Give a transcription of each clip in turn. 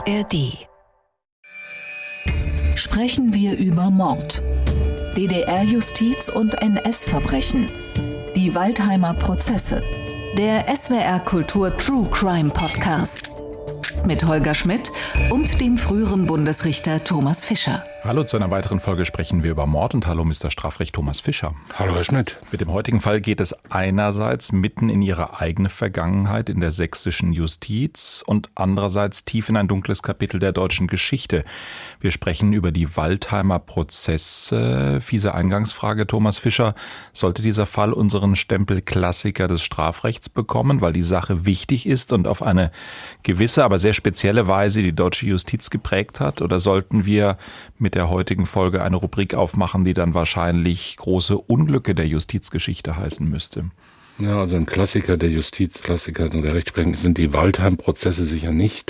ARD. Sprechen wir über Mord, DDR-Justiz und NS-Verbrechen, die Waldheimer Prozesse, der SWR Kultur True Crime Podcast mit Holger Schmidt und dem früheren Bundesrichter Thomas Fischer. Hallo, zu einer weiteren Folge sprechen wir über Mord und hallo Mr. Strafrecht Thomas Fischer. Hallo Herr Schmidt. Mit dem heutigen Fall geht es einerseits mitten in Ihre eigene Vergangenheit in der sächsischen Justiz und andererseits tief in ein dunkles Kapitel der deutschen Geschichte. Wir sprechen über die Waldheimer Prozesse. Fiese Eingangsfrage, Thomas Fischer. Sollte dieser Fall unseren Stempel Klassiker des Strafrechts bekommen, weil die Sache wichtig ist und auf eine gewisse, aber sehr spezielle Weise die deutsche Justiz geprägt hat? Oder sollten wir mit der heutigen Folge eine Rubrik aufmachen, die dann wahrscheinlich große Unglücke der Justizgeschichte heißen müsste? Ja, also ein Klassiker der Justiz, Klassiker der Rechtsprechung sind die Waldheim-Prozesse sicher nicht.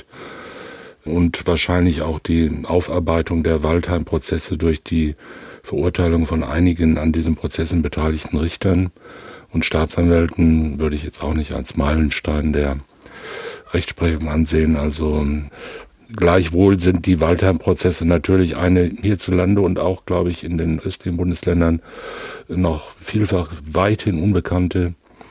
Und wahrscheinlich auch die Aufarbeitung der Waldheim-Prozesse durch die Verurteilung von einigen an diesen Prozessen beteiligten Richtern und Staatsanwälten würde ich jetzt auch nicht als Meilenstein der Rechtsprechung ansehen. Also gleichwohl sind die Waldheim-Prozesse natürlich eine hierzulande und auch, glaube ich, in den östlichen Bundesländern noch vielfach weithin unbekannte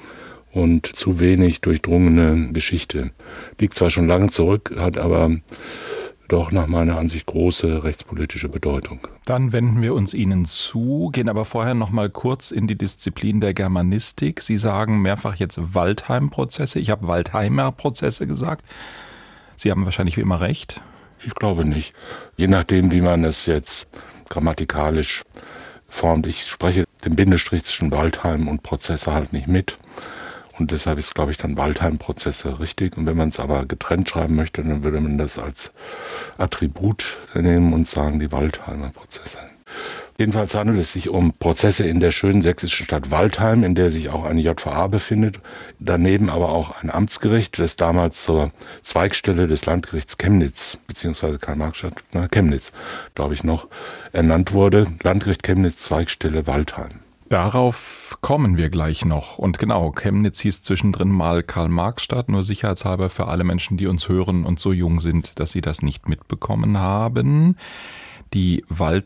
und zu wenig durchdrungene Geschichte. Liegt zwar schon lange zurück, hat aber doch nach meiner Ansicht große rechtspolitische Bedeutung. Dann wenden wir uns Ihnen zu, gehen aber vorher noch mal kurz in die Disziplin der Germanistik. Sie sagen mehrfach jetzt Waldheim-Prozesse. Ich habe Waldheimer Prozesse gesagt. Sie haben wahrscheinlich wie immer recht? Ich glaube nicht. Je nachdem, wie man es jetzt grammatikalisch formt. Ich spreche den Bindestrich zwischen Waldheim und Prozesse halt nicht mit. Und deshalb ist, glaube ich, dann Waldheim-Prozesse richtig. Und wenn man es aber getrennt schreiben möchte, dann würde man das als Attribut nehmen und sagen, die Waldheimer Prozesse. Jedenfalls handelt es sich um Prozesse in der schönen sächsischen Stadt Waldheim, in der sich auch eine JVA befindet. Daneben aber auch ein Amtsgericht, das damals zur Zweigstelle des Landgerichts Chemnitz, beziehungsweise Karl-Marx-Stadt, Chemnitz, glaube ich noch, ernannt wurde. Landgericht Chemnitz, Zweigstelle Waldheim. Darauf kommen wir gleich noch. Und genau, Chemnitz hieß zwischendrin mal Karl-Marx-Stadt, nur sicherheitshalber für alle Menschen, die uns hören und so jung sind, dass sie das nicht mitbekommen haben. Die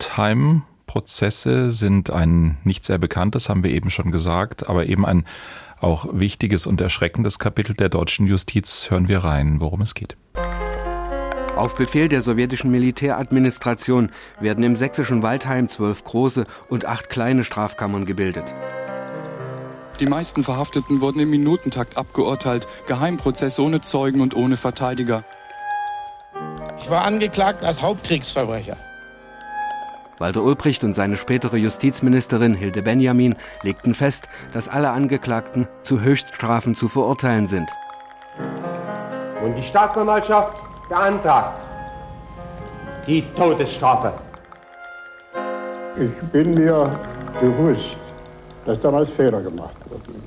Waldheim-Prozesse sind ein nicht sehr bekanntes, haben wir eben schon gesagt, aber eben ein auch wichtiges und erschreckendes Kapitel der deutschen Justiz. Hören wir rein, worum es geht. Auf Befehl der sowjetischen Militäradministration werden im sächsischen Waldheim 12 große und 8 kleine Strafkammern gebildet. Die meisten Verhafteten wurden im Minutentakt abgeurteilt, Geheimprozess ohne Zeugen und ohne Verteidiger. Ich war angeklagt als Hauptkriegsverbrecher. Walter Ulbricht und seine spätere Justizministerin Hilde Benjamin legten fest, dass alle Angeklagten zu Höchststrafen zu verurteilen sind. Und die Staatsanwaltschaft beantragt die Todesstrafe. Ich bin mir bewusst, dass damals Fehler gemacht wurden.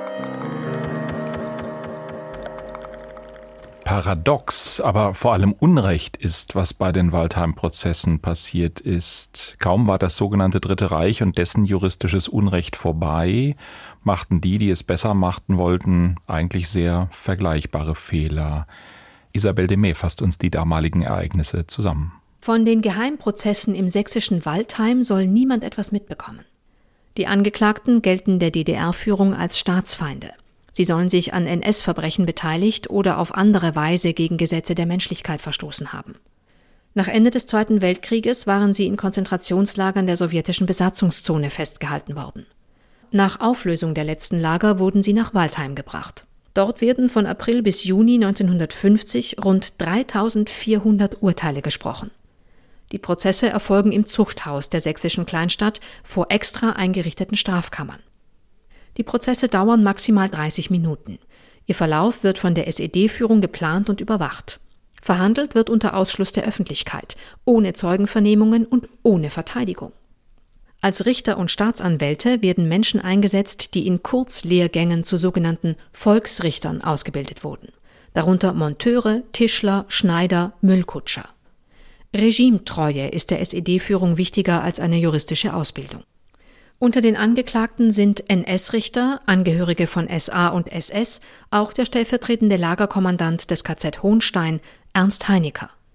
Paradox, aber vor allem Unrecht ist, was bei den Waldheim-Prozessen passiert ist. Kaum war das sogenannte Dritte Reich und dessen juristisches Unrecht vorbei, machten die es besser machten wollten, eigentlich sehr vergleichbare Fehler. Isabel Demey fasst uns die damaligen Ereignisse zusammen. Von den Geheimprozessen im sächsischen Waldheim soll niemand etwas mitbekommen. Die Angeklagten gelten der DDR-Führung als Staatsfeinde. Sie sollen sich an NS-Verbrechen beteiligt oder auf andere Weise gegen Gesetze der Menschlichkeit verstoßen haben. Nach Ende des Zweiten Weltkrieges waren sie in Konzentrationslagern der sowjetischen Besatzungszone festgehalten worden. Nach Auflösung der letzten Lager wurden sie nach Waldheim gebracht. Dort werden von April bis Juni 1950 rund 3.400 Urteile gesprochen. Die Prozesse erfolgen im Zuchthaus der sächsischen Kleinstadt vor extra eingerichteten Strafkammern. Die Prozesse dauern maximal 30 Minuten. Ihr Verlauf wird von der SED-Führung geplant und überwacht. Verhandelt wird unter Ausschluss der Öffentlichkeit, ohne Zeugenvernehmungen und ohne Verteidigung. Als Richter und Staatsanwälte werden Menschen eingesetzt, die in Kurzlehrgängen zu sogenannten Volksrichtern ausgebildet wurden. Darunter Monteure, Tischler, Schneider, Müllkutscher. Regimetreue ist der SED-Führung wichtiger als eine juristische Ausbildung. Unter den Angeklagten sind NS-Richter, Angehörige von SA und SS, auch der stellvertretende Lagerkommandant des KZ Hohnstein, Ernst Heinecker.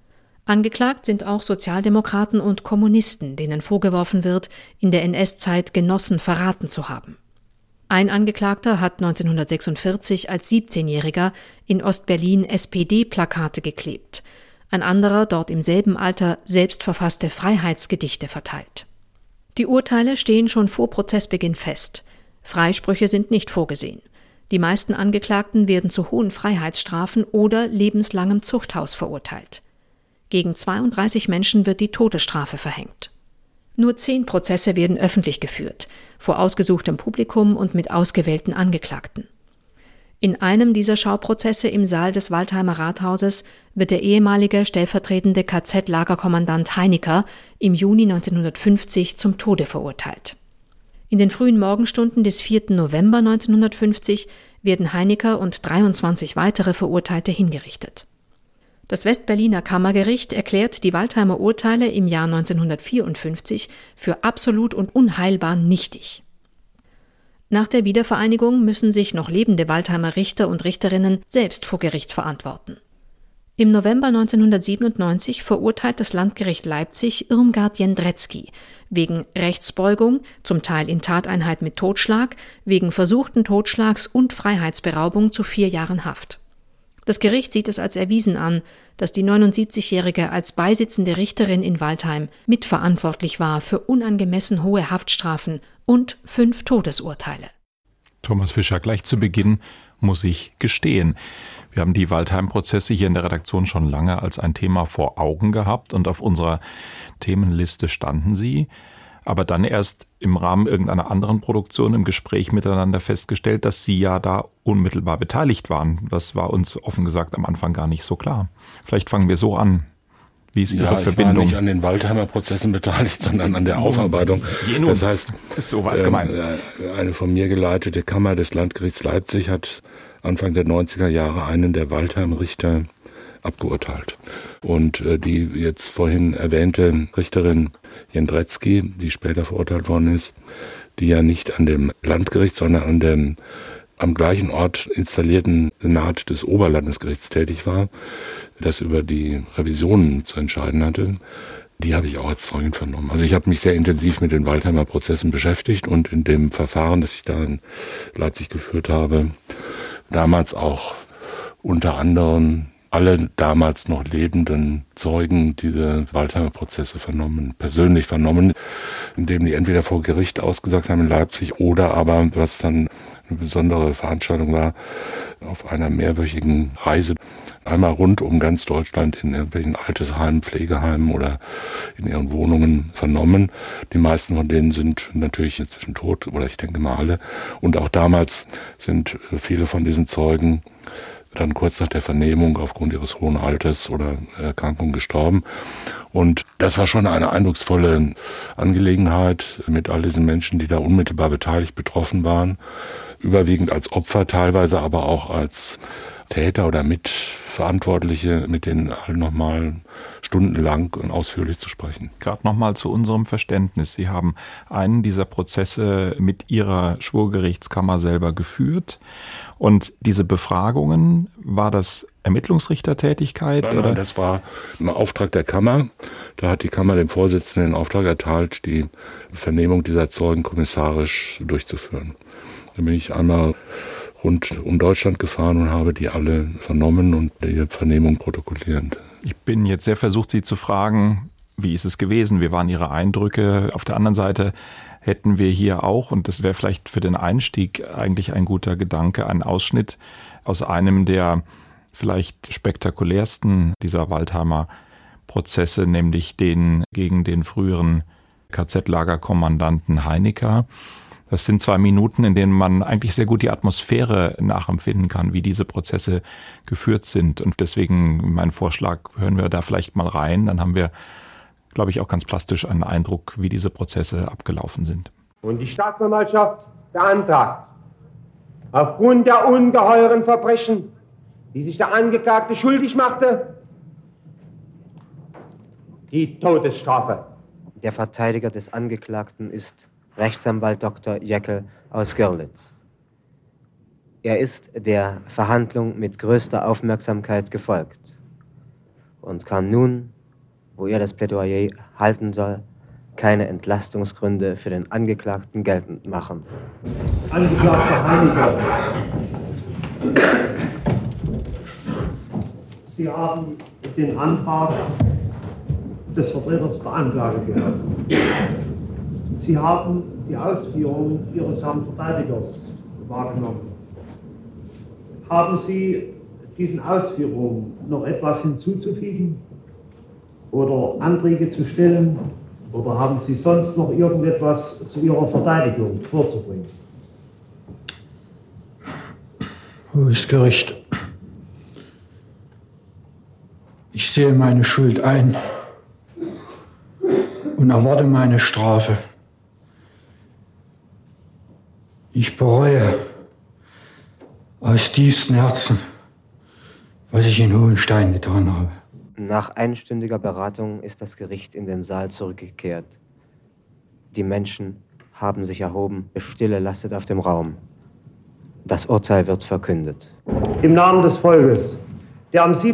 Angeklagt sind auch Sozialdemokraten und Kommunisten, denen vorgeworfen wird, in der NS-Zeit Genossen verraten zu haben. Ein Angeklagter hat 1946 als 17-Jähriger in Ostberlin SPD-Plakate geklebt, ein anderer dort im selben Alter selbstverfasste Freiheitsgedichte verteilt. Die Urteile stehen schon vor Prozessbeginn fest. Freisprüche sind nicht vorgesehen. Die meisten Angeklagten werden zu hohen Freiheitsstrafen oder lebenslangem Zuchthaus verurteilt. Gegen 32 Menschen wird die Todesstrafe verhängt. Nur 10 Prozesse werden öffentlich geführt, vor ausgesuchtem Publikum und mit ausgewählten Angeklagten. In einem dieser Schauprozesse im Saal des Waldheimer Rathauses wird der ehemalige stellvertretende KZ-Lagerkommandant Heinecker im Juni 1950 zum Tode verurteilt. In den frühen Morgenstunden des 4. November 1950 werden Heinecker und 23 weitere Verurteilte hingerichtet. Das Westberliner Kammergericht erklärt die Waldheimer Urteile im Jahr 1954 für absolut und unheilbar nichtig. Nach der Wiedervereinigung müssen sich noch lebende Waldheimer Richter und Richterinnen selbst vor Gericht verantworten. Im November 1997 verurteilt das Landgericht Leipzig Irmgard Jendretzky wegen Rechtsbeugung, zum Teil in Tateinheit mit Totschlag, wegen versuchten Totschlags und Freiheitsberaubung zu 4 Jahren Haft. Das Gericht sieht es als erwiesen an, dass die 79-Jährige als beisitzende Richterin in Waldheim mitverantwortlich war für unangemessen hohe Haftstrafen und 5 Todesurteile. Thomas Fischer, gleich zu Beginn muss ich gestehen. Wir haben die Waldheim-Prozesse hier in der Redaktion schon lange als ein Thema vor Augen gehabt und auf unserer Themenliste standen sie. Aber dann erst im Rahmen irgendeiner anderen Produktion im Gespräch miteinander festgestellt, dass Sie ja da unmittelbar beteiligt waren. Das war uns offen gesagt am Anfang gar nicht so klar. Vielleicht fangen wir so an. Wie ist Ihre Verbindung? Ich war nicht an den Waldheimer Prozessen beteiligt, sondern an der Aufarbeitung. Das heißt, ist sowas gemeint. Eine von mir geleitete Kammer des Landgerichts Leipzig hat Anfang der 90er Jahre einen der Waldheim-Richter abgeurteilt. Und die jetzt vorhin erwähnte Richterin Jendretzky, die später verurteilt worden ist, die ja nicht an dem Landgericht, sondern an dem am gleichen Ort installierten Senat des Oberlandesgerichts tätig war, das über die Revisionen zu entscheiden hatte, die habe ich auch als Zeugin vernommen. Also ich habe mich sehr intensiv mit den Waldheimer Prozessen beschäftigt und in dem Verfahren, das ich da in Leipzig geführt habe, damals auch unter anderem alle damals noch lebenden Zeugen diese Waldheimer Prozesse persönlich vernommen, indem die entweder vor Gericht ausgesagt haben in Leipzig oder aber, was dann eine besondere Veranstaltung war, auf einer mehrwöchigen Reise einmal rund um ganz Deutschland in irgendwelchen Altersheimen, Pflegeheimen oder in ihren Wohnungen vernommen. Die meisten von denen sind natürlich inzwischen tot, oder ich denke mal alle. Und auch damals sind viele von diesen Zeugen dann kurz nach der Vernehmung aufgrund ihres hohen Alters oder Erkrankung gestorben. Und das war schon eine eindrucksvolle Angelegenheit mit all diesen Menschen, die da unmittelbar beteiligt, betroffen waren. Überwiegend als Opfer, teilweise aber auch als Täter oder Mitverantwortliche, mit denen allen nochmal stundenlang und ausführlich zu sprechen. Gerade nochmal zu unserem Verständnis. Sie haben einen dieser Prozesse mit Ihrer Schwurgerichtskammer selber geführt. Und diese Befragungen, war das Ermittlungsrichtertätigkeit? Nein, das war im Auftrag der Kammer. Da hat die Kammer dem Vorsitzenden den Auftrag erteilt, die Vernehmung dieser Zeugen kommissarisch durchzuführen. Da bin ich einmal rund um Deutschland gefahren und habe die alle vernommen und die Vernehmung protokolliert. Ich bin jetzt sehr versucht, Sie zu fragen, wie ist es gewesen? Wie waren Ihre Eindrücke? Auf der anderen Seite hätten wir hier auch, und das wäre vielleicht für den Einstieg eigentlich ein guter Gedanke, einen Ausschnitt aus einem der vielleicht spektakulärsten dieser Waldheimer Prozesse, nämlich den gegen den früheren KZ-Lagerkommandanten Heinecker. Das sind 2 Minuten, in denen man eigentlich sehr gut die Atmosphäre nachempfinden kann, wie diese Prozesse geführt sind. Und deswegen mein Vorschlag, hören wir da vielleicht mal rein. Dann haben wir, glaube ich, auch ganz plastisch einen Eindruck, wie diese Prozesse abgelaufen sind. Und die Staatsanwaltschaft beantragt, aufgrund der ungeheuren Verbrechen, die sich der Angeklagte schuldig machte, die Todesstrafe. Der Verteidiger des Angeklagten ist Rechtsanwalt Dr. Jäckel aus Görlitz. Er ist der Verhandlung mit größter Aufmerksamkeit gefolgt und kann nun wo er das Plädoyer halten soll, keine Entlastungsgründe für den Angeklagten geltend machen. Angeklagter Heiniger, Sie haben den Antrag des Vertreters der Anklage gehört. Sie haben die Ausführungen Ihres Herrn Verteidigers wahrgenommen. Haben Sie diesen Ausführungen noch etwas hinzuzufügen oder Anträge zu stellen? Oder haben Sie sonst noch irgendetwas zu Ihrer Verteidigung vorzubringen? Hohes Gericht, ich sehe meine Schuld ein und erwarte meine Strafe. Ich bereue aus tiefstem Herzen, was ich in Hohenstein getan habe. Nach einstündiger Beratung ist das Gericht in den Saal zurückgekehrt. Die Menschen haben sich erhoben, Stille lastet auf dem Raum. Das Urteil wird verkündet. Im Namen des Volkes, der am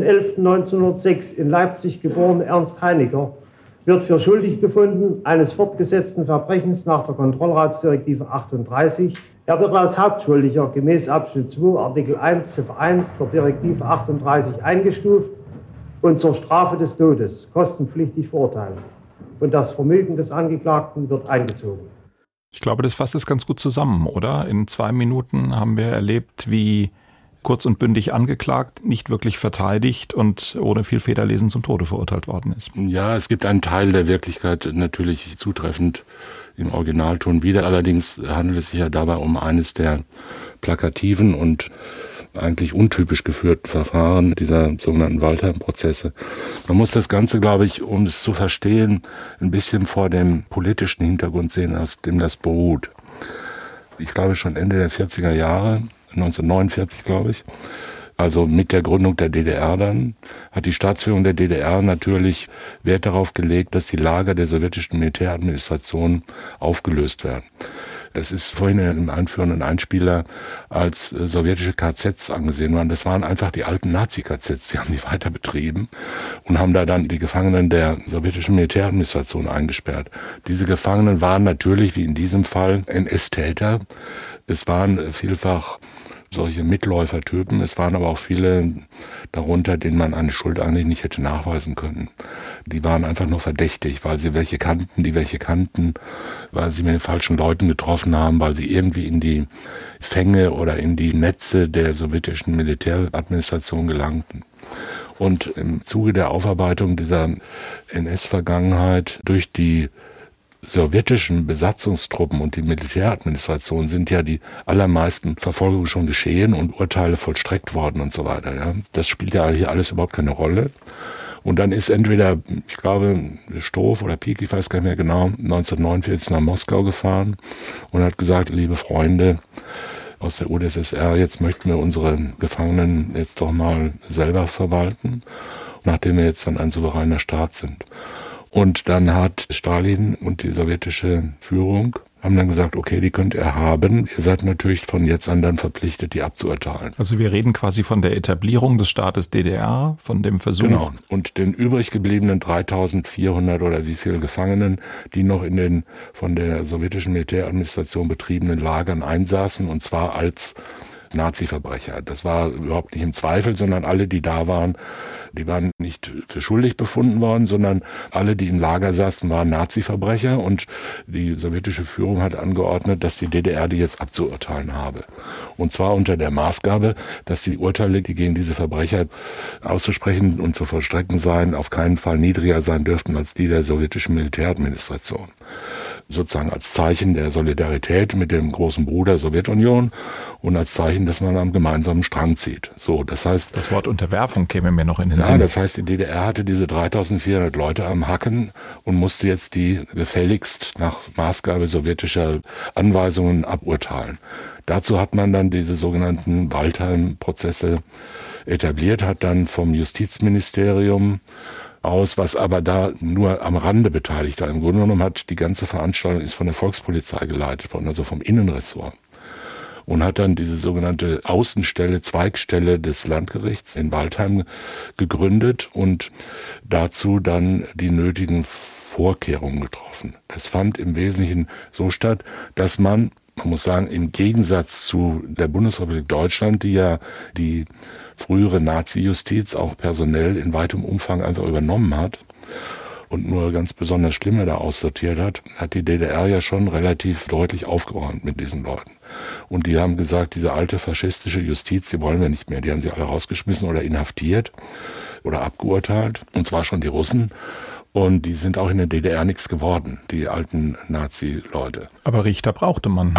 17.11.1906 in Leipzig geborene Ernst Heiniger wird für schuldig befunden eines fortgesetzten Verbrechens nach der Kontrollratsdirektive 38. Er wird als Hauptschuldiger gemäß Abschnitt 2 Artikel 1 Ziffer 1 der Direktive 38 eingestuft und zur Strafe des Todes kostenpflichtig verurteilt. Und das Vermögen des Angeklagten wird eingezogen. Ich glaube, das fasst es ganz gut zusammen, oder? In 2 Minuten haben wir erlebt, wie kurz und bündig angeklagt, nicht wirklich verteidigt und ohne viel Federlesen zum Tode verurteilt worden ist. Ja, es gibt einen Teil der Wirklichkeit natürlich zutreffend im Originalton wieder. Allerdings handelt es sich ja dabei um eines der plakativen und eigentlich untypisch geführten Verfahren dieser sogenannten Waldheim-Prozesse. Man muss das Ganze, glaube ich, um es zu verstehen, ein bisschen vor dem politischen Hintergrund sehen, aus dem das beruht. Ich glaube schon Ende der 40er Jahre, 1949 glaube ich, also mit der Gründung der DDR dann, hat die Staatsführung der DDR natürlich Wert darauf gelegt, dass die Lager der sowjetischen Militäradministration aufgelöst werden. Das ist vorhin im einführenden Einspieler als sowjetische KZs angesehen worden. Das waren einfach die alten Nazi-KZs, die haben die weiter betrieben und haben da dann die Gefangenen der sowjetischen Militäradministration eingesperrt. Diese Gefangenen waren natürlich, wie in diesem Fall, NS-Täter. Es waren vielfach solche Mitläufertypen. Es waren aber auch viele darunter, denen man eine Schuld eigentlich nicht hätte nachweisen können. Die waren einfach nur verdächtig, weil sie welche kannten, weil sie mit den falschen Leuten getroffen haben, weil sie irgendwie in die Fänge oder in die Netze der sowjetischen Militäradministration gelangten. Und im Zuge der Aufarbeitung dieser NS-Vergangenheit durch die sowjetischen Besatzungstruppen und die Militäradministration sind ja die allermeisten Verfolgungen schon geschehen und Urteile vollstreckt worden und so weiter. Ja. Das spielt ja hier alles überhaupt keine Rolle. Und dann ist entweder, ich glaube, Stoff oder Pieck, ich weiß gar nicht mehr genau, 1949 nach Moskau gefahren und hat gesagt, liebe Freunde aus der UdSSR, jetzt möchten wir unsere Gefangenen jetzt doch mal selber verwalten, nachdem wir jetzt dann ein souveräner Staat sind. Und dann hat Stalin und die sowjetische Führung haben dann gesagt, okay, die könnt ihr haben. Ihr seid natürlich von jetzt an dann verpflichtet, die abzuurteilen. Also wir reden quasi von der Etablierung des Staates DDR, von dem Versuch. Genau. Und den übrig gebliebenen 3400 oder wie viel Gefangenen, die noch in den von der sowjetischen Militäradministration betriebenen Lagern einsaßen, und zwar als Nazi-Verbrecher. Das war überhaupt nicht im Zweifel, sondern alle, die da waren, die waren nicht für schuldig befunden worden, sondern alle, die im Lager saßen, waren Nazi-Verbrecher, und die sowjetische Führung hat angeordnet, dass die DDR die jetzt abzuurteilen habe. Und zwar unter der Maßgabe, dass die Urteile, die gegen diese Verbrecher auszusprechen und zu vollstrecken seien, auf keinen Fall niedriger sein dürften als die der sowjetischen Militäradministration. Sozusagen als Zeichen der Solidarität mit dem großen Bruder Sowjetunion und als Zeichen, dass man am gemeinsamen Strang zieht. So, das heißt, das Wort Unterwerfung käme mir noch in den Sinn. Ja, das heißt, die DDR hatte diese 3400 Leute am Hacken und musste jetzt die gefälligst nach Maßgabe sowjetischer Anweisungen aburteilen. Dazu hat man dann diese sogenannten Waldheim-Prozesse etabliert, hat dann vom Justizministerium aus, was aber da nur am Rande beteiligt war. Im Grunde genommen hat die ganze Veranstaltung ist von der Volkspolizei geleitet worden, also vom Innenressort. und hat dann diese sogenannte Außenstelle, Zweigstelle des Landgerichts in Waldheim gegründet und dazu dann die nötigen Vorkehrungen getroffen. Das fand im Wesentlichen so statt, dass man muss sagen, im Gegensatz zu der Bundesrepublik Deutschland, die ja die frühere Nazi-Justiz auch personell in weitem Umfang einfach übernommen hat und nur ganz besonders Schlimme da aussortiert hat, hat die DDR ja schon relativ deutlich aufgeräumt mit diesen Leuten. Und die haben gesagt, diese alte faschistische Justiz, die wollen wir nicht mehr. Die haben sie alle rausgeschmissen oder inhaftiert oder abgeurteilt, und zwar schon die Russen. Und die sind auch in der DDR nichts geworden, die alten Nazi-Leute. Aber Richter brauchte man.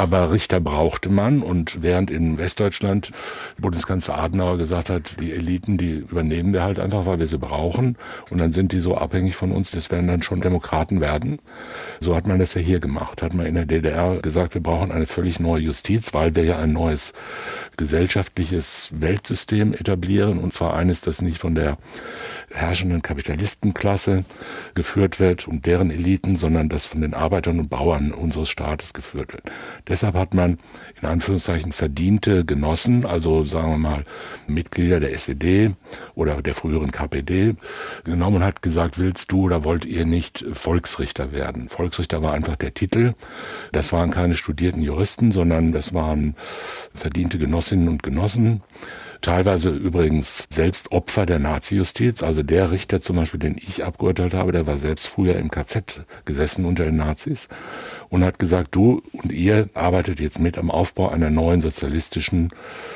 Und während in Westdeutschland Bundeskanzler Adenauer gesagt hat, die Eliten, die übernehmen wir halt einfach, weil wir sie brauchen. Und dann sind die so abhängig von uns, das werden dann schon Demokraten werden. So hat man das ja hier gemacht. Hat man in der DDR gesagt, wir brauchen eine völlig neue Justiz, weil wir ja ein neues gesellschaftliches Weltsystem etablieren. Und zwar eines, das nicht von der herrschenden Kapitalistenklasse geführt wird und deren Eliten, sondern das von den Arbeitern und Bauern unseres Staates geführt wird. Deshalb hat man in Anführungszeichen verdiente Genossen, also sagen wir mal Mitglieder der SED oder der früheren KPD, genommen und hat gesagt, willst du oder wollt ihr nicht Volksrichter werden? Volksrichter war einfach der Titel. Das waren keine studierten Juristen, sondern das waren verdiente Genossinnen und Genossen. Teilweise übrigens selbst Opfer der Nazi-Justiz. Also der Richter zum Beispiel, den ich abgeurteilt habe, der war selbst früher im KZ gesessen unter den Nazis und hat gesagt, du und ihr arbeitet jetzt mit am Aufbau einer neuen sozialistischen,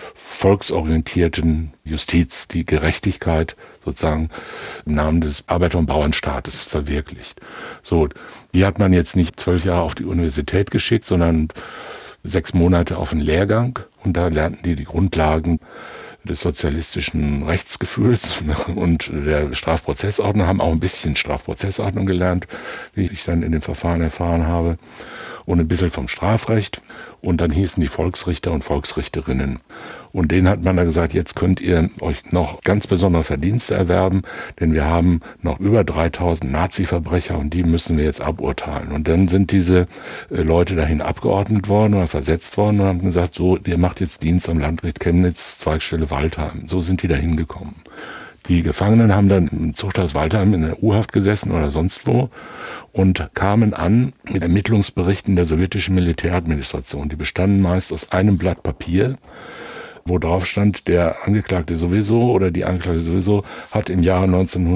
volksorientierten Justiz, die Gerechtigkeit sozusagen im Namen des Arbeiter- und Bauernstaates verwirklicht. So, die hat man jetzt nicht 12 Jahre auf die Universität geschickt, sondern 6 Monate auf einen Lehrgang, und da lernten die Grundlagen des sozialistischen Rechtsgefühls und der Strafprozessordnung, haben auch ein bisschen Strafprozessordnung gelernt, wie ich dann in dem Verfahren erfahren habe, und ein bisschen vom Strafrecht. Und dann hießen die Volksrichter und Volksrichterinnen. Und denen hat man dann gesagt, jetzt könnt ihr euch noch ganz besondere Verdienste erwerben, denn wir haben noch über 3000 Nazi-Verbrecher und die müssen wir jetzt aburteilen. Und dann sind diese Leute dahin abgeordnet worden oder versetzt worden und haben gesagt, so, ihr macht jetzt Dienst am Landgericht Chemnitz, Zweigstelle Waldheim. So sind die dahin gekommen. Die Gefangenen haben dann im Zuchthaus Waldheim in der U-Haft gesessen oder sonst wo und kamen an mit Ermittlungsberichten der sowjetischen Militäradministration. Die bestanden meist aus einem Blatt Papier, wo drauf stand, der Angeklagte sowieso oder die Angeklagte sowieso hat im Jahre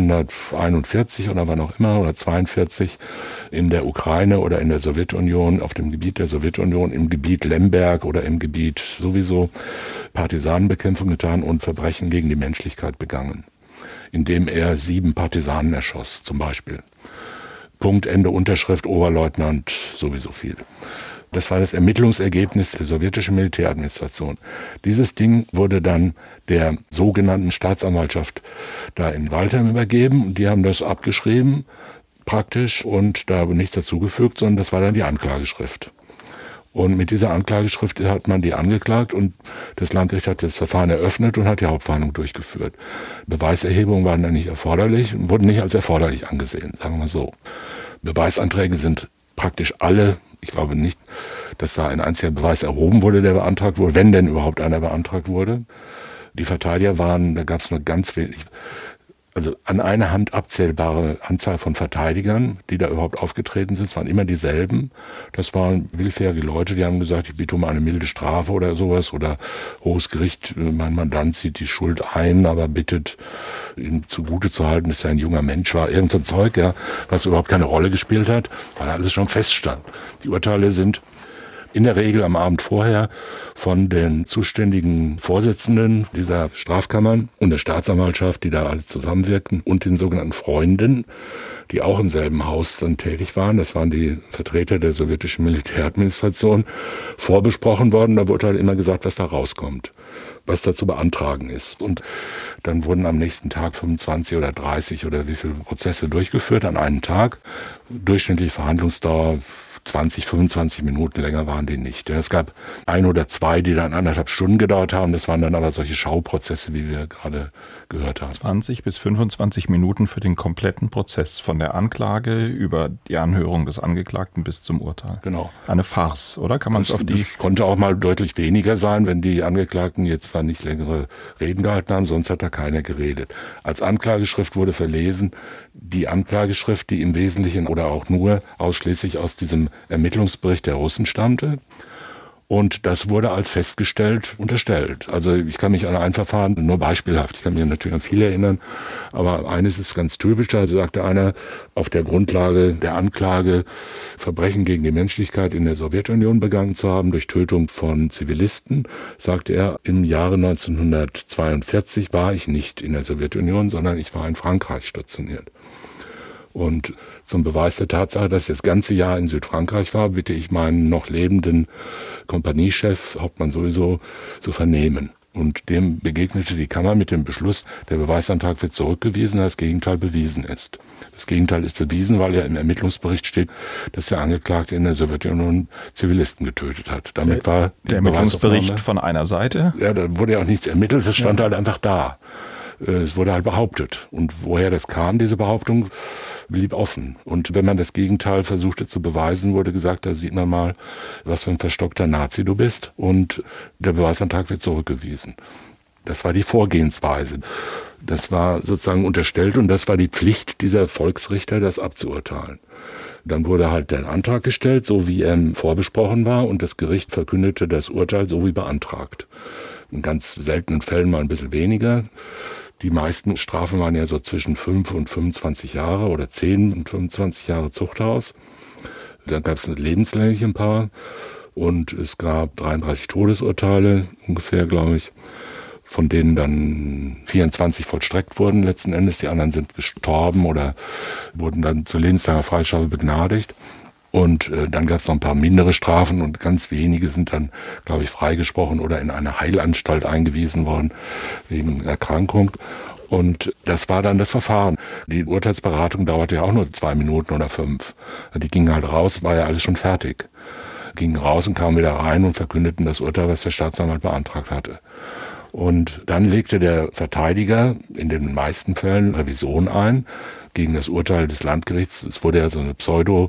1941 oder wann auch immer oder 42 in der Ukraine oder in der Sowjetunion, auf dem Gebiet der Sowjetunion, im Gebiet Lemberg oder im Gebiet sowieso Partisanenbekämpfung getan und Verbrechen gegen die Menschlichkeit begangen, indem er 7 Partisanen erschoss, zum Beispiel. Punkt, Ende, Unterschrift, Oberleutnant, sowieso viel. Das war das Ermittlungsergebnis der sowjetischen Militäradministration. Dieses Ding wurde dann der sogenannten Staatsanwaltschaft da in Waldheim übergeben und die haben das abgeschrieben praktisch und da nichts dazugefügt, sondern das war dann die Anklageschrift. Und mit dieser Anklageschrift hat man die angeklagt und das Landgericht hat das Verfahren eröffnet und hat die Hauptverhandlung durchgeführt. Beweiserhebungen waren dann nicht erforderlich und wurden nicht als erforderlich angesehen, sagen wir mal so. Beweisanträge sind praktisch alle, ich glaube nicht, dass da ein einziger Beweis erhoben wurde, der beantragt wurde, wenn denn überhaupt einer beantragt wurde. Die Verteidiger waren, da gab es nur ganz wenig, also an einer Hand abzählbare Anzahl von Verteidigern, die da überhaupt aufgetreten sind. Es waren immer dieselben. Das waren willfährige Leute, die haben gesagt, ich biete um eine milde Strafe oder sowas oder Hohes Gericht, mein Mandant zieht die Schuld ein, aber bittet ihm zugute zu halten, dass er ein junger Mensch war. Irgend so ein Zeug, ja, was überhaupt keine Rolle gespielt hat, weil alles schon feststand. Die Urteile sind in der Regel am Abend vorher von den zuständigen Vorsitzenden dieser Strafkammern und der Staatsanwaltschaft, die da alle zusammenwirkten, und den sogenannten Freunden, die auch im selben Haus dann tätig waren, das waren die Vertreter der sowjetischen Militäradministration, vorbesprochen worden. Da wurde halt immer gesagt, was da rauskommt, was da zu beantragen ist. Und dann wurden am nächsten Tag 25 oder 30 oder wie viele Prozesse durchgeführt an einem Tag. Durchschnittliche Verhandlungsdauer 20, 25 Minuten, länger waren die nicht. Es gab 1 oder 2, die dann 1,5 Stunden gedauert haben. Das waren dann aber solche Schauprozesse, wie wir gerade gehört haben. 20 bis 25 Minuten für den kompletten Prozess, von der Anklage über die Anhörung des Angeklagten bis zum Urteil. Genau. Eine Farce, oder? Kann man es auf die... Das konnte auch mal deutlich weniger sein, wenn die Angeklagten jetzt da nicht längere Reden gehalten haben, sonst hat da keiner geredet. Als Anklageschrift wurde verlesen die Anklageschrift, die im Wesentlichen oder auch nur ausschließlich aus diesem Ermittlungsbericht der Russen stammte. Und das wurde als festgestellt unterstellt. Also ich kann mich an ein Verfahren, nur beispielhaft, ich kann mich natürlich an viele erinnern, aber eines ist ganz typisch, da sagte einer, auf der Grundlage der Anklage Verbrechen gegen die Menschlichkeit in der Sowjetunion begangen zu haben, durch Tötung von Zivilisten, sagte er, im Jahre 1942 war ich nicht in der Sowjetunion, sondern ich war in Frankreich stationiert. Und zum Beweis der Tatsache, dass ich das ganze Jahr in Südfrankreich war, bitte ich meinen noch lebenden Kompaniechef, Hauptmann sowieso, zu vernehmen. Und dem begegnete die Kammer mit dem Beschluss, der Beweisantrag wird zurückgewiesen, da das Gegenteil bewiesen ist. Das Gegenteil ist bewiesen, weil ja im Ermittlungsbericht steht, dass der Angeklagte in der Sowjetunion Zivilisten getötet hat. Damit war der Ermittlungsbericht von einer Seite? Ja, da wurde ja auch nichts ermittelt, das stand halt einfach da. Es wurde halt behauptet. Und woher das kam, diese Behauptung, blieb offen. Und wenn man das Gegenteil versuchte zu beweisen, wurde gesagt, da sieht man mal, was für ein verstockter Nazi du bist. Und der Beweisantrag wird zurückgewiesen. Das war die Vorgehensweise. Das war sozusagen unterstellt und das war die Pflicht dieser Volksrichter, das abzuurteilen. Dann wurde halt der Antrag gestellt, so wie er vorbesprochen war, und das Gericht verkündete das Urteil so wie beantragt. In ganz seltenen Fällen mal ein bisschen weniger. Die meisten Strafen waren ja so zwischen 5 und 25 Jahre oder 10 und 25 Jahre Zuchthaus. Dann gab es lebenslänglich ein paar und es gab 33 Todesurteile ungefähr, glaube ich, von denen dann 24 vollstreckt wurden letzten Endes. Die anderen sind gestorben oder wurden dann zu lebenslanger Freistrafe begnadigt. Und dann gab es noch ein paar mindere Strafen und ganz wenige sind dann, glaube ich, freigesprochen oder in eine Heilanstalt eingewiesen worden wegen Erkrankung. Und das war dann das Verfahren. Die Urteilsberatung dauerte ja auch nur 2 Minuten oder 5. Die gingen halt raus, war ja alles schon fertig. Gingen raus und kamen wieder rein und verkündeten das Urteil, was der Staatsanwalt beantragt hatte. Und dann legte der Verteidiger in den meisten Fällen Revision ein gegen das Urteil des Landgerichts. Es wurde ja so eine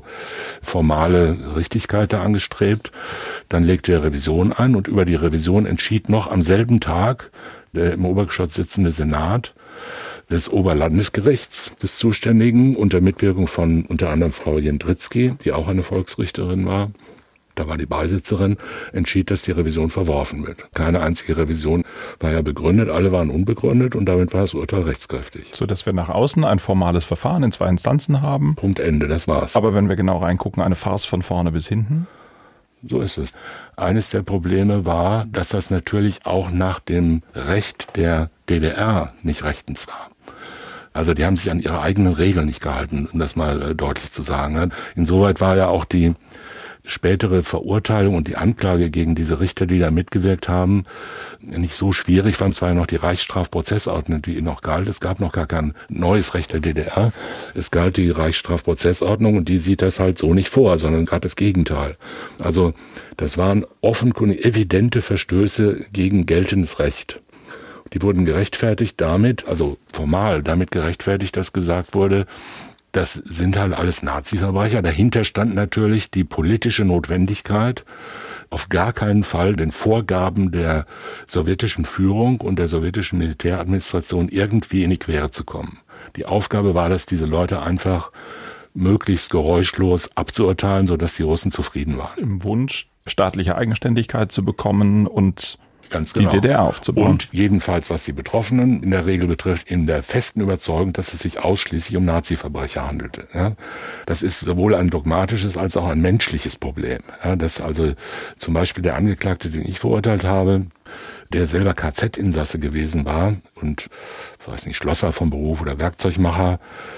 pseudo-formale Richtigkeit da angestrebt. Dann legte er Revision ein und über die Revision entschied noch am selben Tag der im Obergeschoss sitzende Senat des Oberlandesgerichts des Zuständigen unter Mitwirkung von unter anderem Frau Jendritzky, die auch eine Volksrichterin war. Da war die Beisitzerin, entschied, dass die Revision verworfen wird. Keine einzige Revision war ja begründet, alle waren unbegründet und damit war das Urteil rechtskräftig. So dass wir nach außen ein formales Verfahren in 2 Instanzen haben. Punkt, Ende, das war's. Aber wenn wir genau reingucken, eine Farce von vorne bis hinten? So ist es. Eines der Probleme war, dass das natürlich auch nach dem Recht der DDR nicht rechtens war. Also die haben sich an ihre eigenen Regeln nicht gehalten, um das mal deutlich zu sagen. Insoweit war ja auch die spätere Verurteilung und die Anklage gegen diese Richter, die da mitgewirkt haben, nicht so schwierig, weil es war ja noch die Reichsstrafprozessordnung, die noch galt. Es gab noch gar kein neues Recht der DDR. Es galt die Reichsstrafprozessordnung und die sieht das halt so nicht vor, sondern gerade das Gegenteil. Also das waren offenkundig evidente Verstöße gegen geltendes Recht. Die wurden gerechtfertigt damit, also formal damit gerechtfertigt, dass gesagt wurde, das sind halt alles Nazi-Verbrecher. Dahinter stand natürlich die politische Notwendigkeit, auf gar keinen Fall den Vorgaben der sowjetischen Führung und der sowjetischen Militäradministration irgendwie in die Quere zu kommen. Die Aufgabe war das, diese Leute einfach möglichst geräuschlos abzuurteilen, sodass die Russen zufrieden waren. Im Wunsch, staatliche Eigenständigkeit zu bekommen und ganz genau. Die DDR aufzubauen. Und jedenfalls, was die Betroffenen in der Regel betrifft, in der festen Überzeugung, dass es sich ausschließlich um Nazi-Verbrecher handelte. Ja, das ist sowohl ein dogmatisches als auch ein menschliches Problem. Ja, dass also zum Beispiel der Angeklagte, den ich verurteilt habe, der selber KZ-Insasse gewesen war und, ich weiß nicht, Schlosser vom Beruf oder Werkzeugmacher,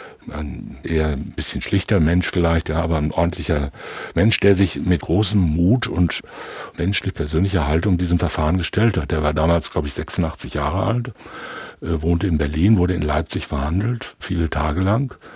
ein eher ein bisschen schlichter Mensch vielleicht, ja, aber ein ordentlicher Mensch, der sich mit großem Mut und menschlich persönlicher Haltung diesem Verfahren gestellt hat. Der war damals, glaube ich, 86 Jahre alt, wohnte in Berlin, wurde in Leipzig verhandelt, viele Tage lang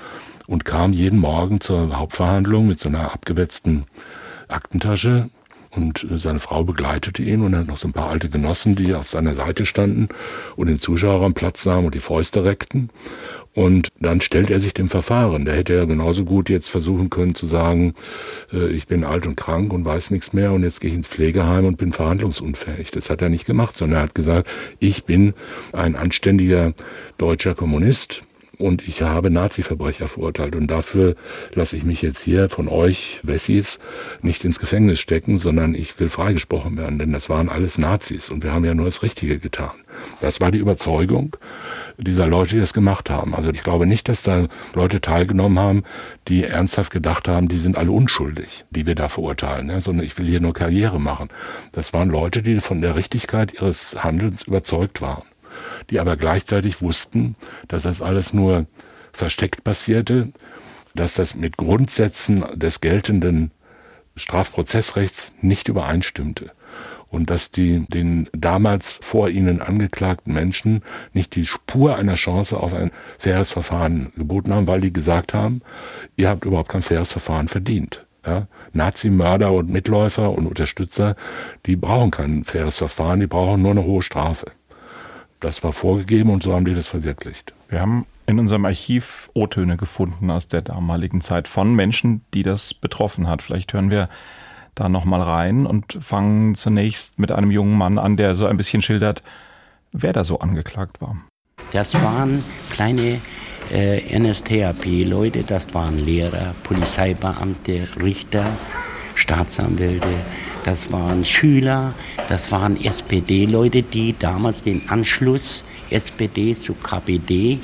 und kam jeden Morgen zur Hauptverhandlung mit so einer abgewetzten Aktentasche. Und seine Frau begleitete ihn und er hat noch so ein paar alte Genossen, die auf seiner Seite standen und im Zuschauerraum Platz nahmen und die Fäuste reckten. Und dann stellt er sich dem Verfahren. Der hätte ja genauso gut jetzt versuchen können zu sagen, ich bin alt und krank und weiß nichts mehr und jetzt gehe ich ins Pflegeheim und bin verhandlungsunfähig. Das hat er nicht gemacht, sondern er hat gesagt, ich bin ein anständiger deutscher Kommunist. Und ich habe Nazi-Verbrecher verurteilt und dafür lasse ich mich jetzt hier von euch, Wessis, nicht ins Gefängnis stecken, sondern ich will freigesprochen werden, denn das waren alles Nazis und wir haben ja nur das Richtige getan. Das war die Überzeugung dieser Leute, die das gemacht haben. Also ich glaube nicht, dass da Leute teilgenommen haben, die ernsthaft gedacht haben, die sind alle unschuldig, die wir da verurteilen, ne? Sondern ich will hier nur Karriere machen. Das waren Leute, die von der Richtigkeit ihres Handelns überzeugt waren, die aber gleichzeitig wussten, dass das alles nur versteckt passierte, dass das mit Grundsätzen des geltenden Strafprozessrechts nicht übereinstimmte und dass die den damals vor ihnen angeklagten Menschen nicht die Spur einer Chance auf ein faires Verfahren geboten haben, weil die gesagt haben, ihr habt überhaupt kein faires Verfahren verdient. Ja, Nazi-Mörder und Mitläufer und Unterstützer, die brauchen kein faires Verfahren, die brauchen nur eine hohe Strafe. Das war vorgegeben und so haben die das verwirklicht. Wir haben in unserem Archiv O-Töne gefunden aus der damaligen Zeit von Menschen, die das betroffen hat. Vielleicht hören wir da nochmal rein und fangen zunächst mit einem jungen Mann an, der so ein bisschen schildert, wer da so angeklagt war. Das waren kleine NSDAP-Leute, das waren Lehrer, Polizeibeamte, Richter, Staatsanwälte, das waren Schüler, das waren SPD-Leute, die damals den Anschluss SPD zu KPD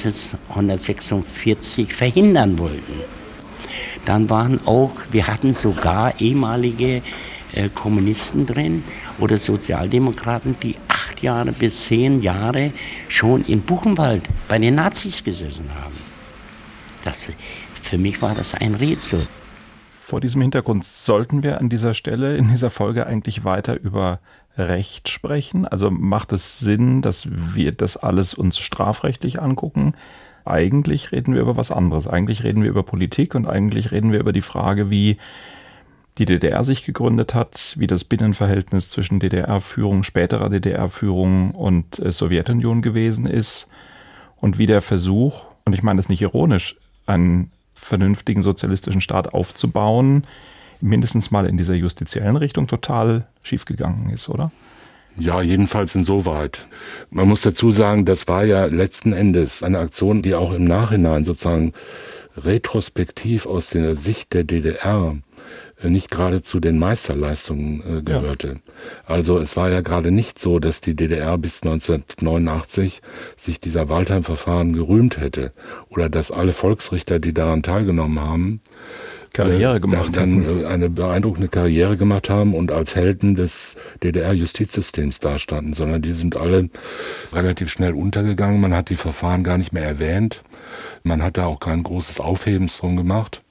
1946 verhindern wollten. Dann waren auch, wir hatten sogar ehemalige Kommunisten drin oder Sozialdemokraten, die 8 Jahre bis 10 Jahre schon in Buchenwald bei den Nazis gesessen haben. Für mich war das ein Rätsel. Vor diesem Hintergrund sollten wir an dieser Stelle in dieser Folge eigentlich weiter über Recht sprechen. Also macht es Sinn, dass wir das alles uns strafrechtlich angucken? Eigentlich reden wir über was anderes. Eigentlich reden wir über Politik und eigentlich reden wir über die Frage, wie die DDR sich gegründet hat, wie das Binnenverhältnis zwischen DDR-Führung, späterer DDR-Führung und Sowjetunion gewesen ist und wie der Versuch, und ich meine das nicht ironisch, einen vernünftigen sozialistischen Staat aufzubauen, mindestens mal in dieser justiziellen Richtung total schiefgegangen ist, oder? Ja, jedenfalls insoweit. Man muss dazu sagen, das war ja letzten Endes eine Aktion, die auch im Nachhinein sozusagen retrospektiv aus der Sicht der DDR nicht gerade zu den Meisterleistungen gehörte. Ja. Also es war ja gerade nicht so, dass die DDR bis 1989 sich dieser Waldheim-Verfahren gerühmt hätte oder dass alle Volksrichter, die daran teilgenommen haben, Karriere gemacht dann eine beeindruckende Karriere gemacht haben und als Helden des DDR-Justizsystems dastanden, sondern die sind alle relativ schnell untergegangen. Man hat die Verfahren gar nicht mehr erwähnt. Man hat da auch kein großes Aufhebens drum gemacht.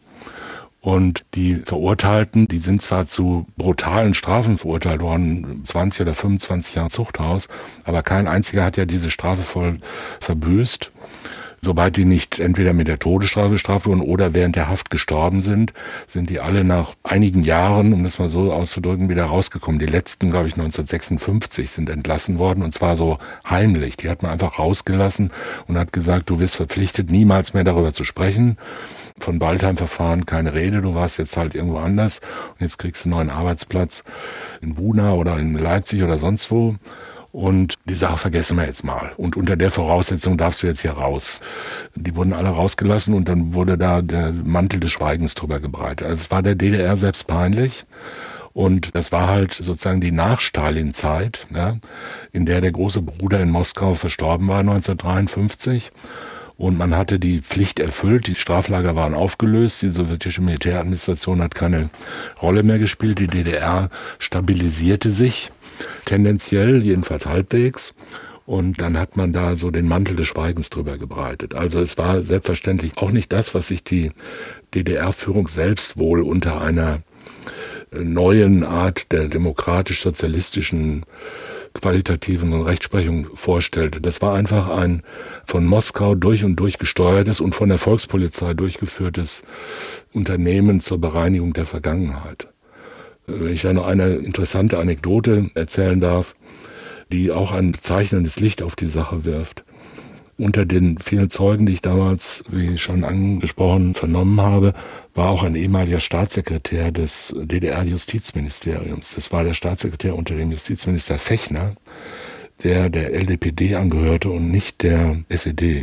Und die Verurteilten, die sind zwar zu brutalen Strafen verurteilt worden, 20 oder 25 Jahre Zuchthaus, aber kein einziger hat ja diese Strafe voll verbüßt. Sobald die nicht entweder mit der Todesstrafe bestraft wurden oder während der Haft gestorben sind, sind die alle nach einigen Jahren, um das mal so auszudrücken, wieder rausgekommen. Die letzten, glaube ich, 1956 sind entlassen worden und zwar so heimlich. Die hat man einfach rausgelassen und hat gesagt, du wirst verpflichtet, niemals mehr darüber zu sprechen. Von Waldheim-Verfahren keine Rede, du warst jetzt halt irgendwo anders und jetzt kriegst du einen neuen Arbeitsplatz in Buna oder in Leipzig oder sonst wo. Und die Sache vergessen wir jetzt mal. Und unter der Voraussetzung darfst du jetzt hier raus. Die wurden alle rausgelassen und dann wurde da der Mantel des Schweigens drüber gebreitet. Also es war der DDR selbst peinlich. Und das war halt sozusagen die Nach-Stalin-Zeit, ja, in der der große Bruder in Moskau verstorben war 1953. Und man hatte die Pflicht erfüllt, die Straflager waren aufgelöst, die sowjetische Militäradministration hat keine Rolle mehr gespielt, die DDR stabilisierte sich, tendenziell, jedenfalls halbwegs. Und dann hat man da so den Mantel des Schweigens drüber gebreitet. Also es war selbstverständlich auch nicht das, was sich die DDR-Führung selbst wohl unter einer neuen Art der demokratisch-sozialistischen qualitativen Rechtsprechung vorstellte. Das war einfach ein von Moskau durch und durch gesteuertes und von der Volkspolizei durchgeführtes Unternehmen zur Bereinigung der Vergangenheit. Wenn ich da noch eine interessante Anekdote erzählen darf, die auch ein bezeichnendes Licht auf die Sache wirft. Unter den vielen Zeugen, die ich damals, wie schon angesprochen, vernommen habe, war auch ein ehemaliger Staatssekretär des DDR-Justizministeriums. Das war der Staatssekretär unter dem Justizminister Fechner, der LDPD angehörte und nicht der SED.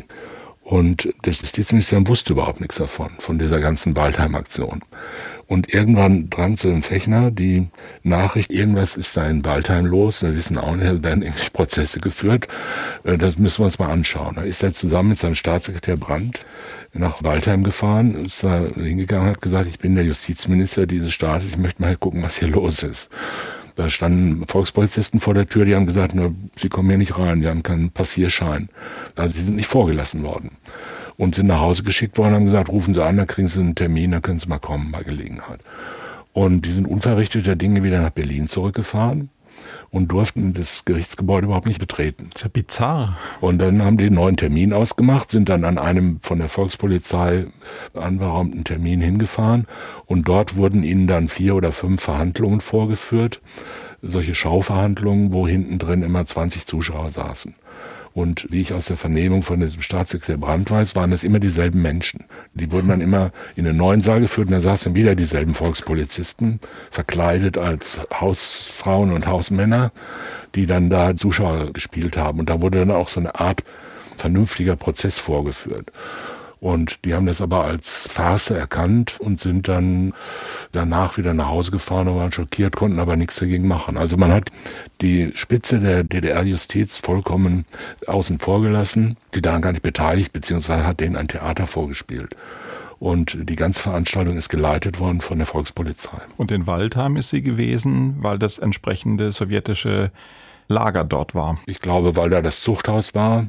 Und das Justizministerium wusste überhaupt nichts davon, von dieser ganzen Waldheim-Aktion. Und irgendwann drang zu dem Fechner die Nachricht, irgendwas ist da in Waldheim los, wir wissen auch nicht, da werden irgendwelche Prozesse geführt, das müssen wir uns mal anschauen. Da ist er zusammen mit seinem Staatssekretär Brandt nach Waldheim gefahren, ist da hingegangen und hat gesagt, ich bin der Justizminister dieses Staates, ich möchte mal gucken, was hier los ist. Da standen Volkspolizisten vor der Tür, die haben gesagt, sie kommen hier nicht rein, die haben keinen Passierschein. Also sie sind nicht vorgelassen worden. Und sind nach Hause geschickt worden und haben gesagt, rufen Sie an, dann kriegen Sie einen Termin, dann können Sie mal kommen bei Gelegenheit. Und die sind unverrichteter Dinge wieder nach Berlin zurückgefahren und durften das Gerichtsgebäude überhaupt nicht betreten. Das ist ja bizarr. Und dann haben die einen neuen Termin ausgemacht, sind dann an einem von der Volkspolizei anberaumten Termin hingefahren und dort wurden ihnen dann 4 oder 5 Verhandlungen vorgeführt, solche Schauverhandlungen, wo hinten drin immer 20 Zuschauer saßen. Und wie ich aus der Vernehmung von dem Staatssekretär Brandt weiß, waren das immer dieselben Menschen. Die wurden dann immer in den neuen Saal geführt und da saßen wieder dieselben Volkspolizisten, verkleidet als Hausfrauen und Hausmänner, die dann da Zuschauer gespielt haben. Und da wurde dann auch so eine Art vernünftiger Prozess vorgeführt. Und die haben das aber als Farce erkannt und sind dann danach wieder nach Hause gefahren und waren schockiert, konnten aber nichts dagegen machen. Also man hat die Spitze der DDR-Justiz vollkommen außen vor gelassen, die daran gar nicht beteiligt, beziehungsweise hat denen ein Theater vorgespielt. Und die ganze Veranstaltung ist geleitet worden von der Volkspolizei. Und in Waldheim ist sie gewesen, weil das entsprechende sowjetische Lager dort war. Ich glaube, weil da das Zuchthaus war.